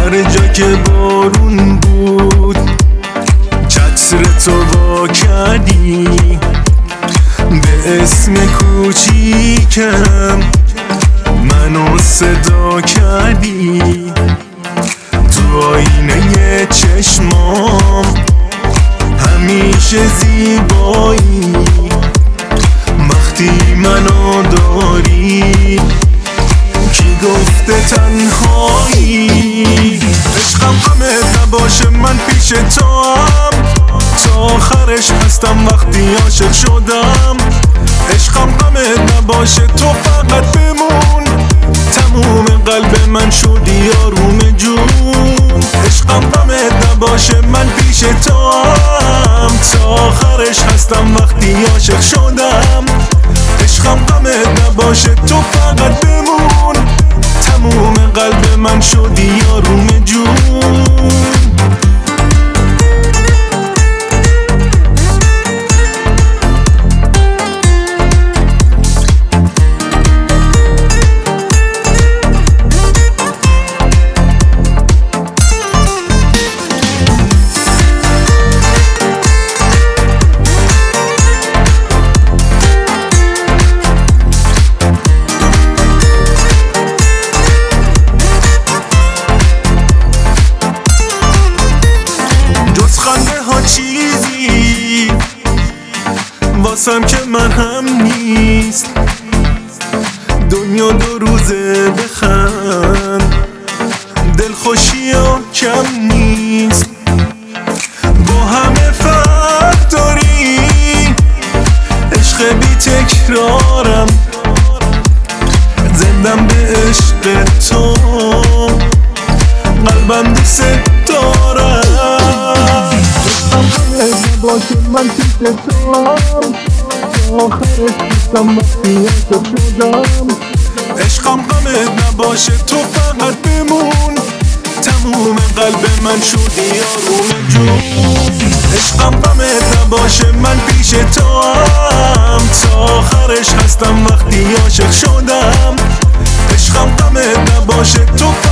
هر جا که بارون بود چتر تو وا کردی، به اسم کوچیکم منو صدا کردی. تو آینه چشمام همیشه زیبایی، وقتی منو داری کی گفته تنهایی؟ عشقم غمت نباشه من پیش تو هم، تا آخرش هستم وقتی عاشق شدم. عشقم غمت نباشه تو فقط بمون، تموم قلب من شدی آروم جون. عشقم غمت نباشه من پیش تو هم، تا آخرش هستم وقتی عاشق شدم. عشقم غمت نباشه تو فقط بمون، تموم قلب من شدی آروم جون. خنده ها چیزی واسم که من هم نیست، دنیا دو روزه بخند دلخوشی ها کم نیست. با همه فرق داری عشق بی تکرارم، زندم به عشق تو قلبم دوست دارم. باشه من پیش تو آخرش هستم وقتی عاشق شدم. عشقم غمت نباشه تو فقط بمون، تموم قلب من شدی آروم جون. عشقم غمت نباشه من پیش تو هم، تا آخرش هستم وقتی عاشق شدم. عشقم غمت نباشه تو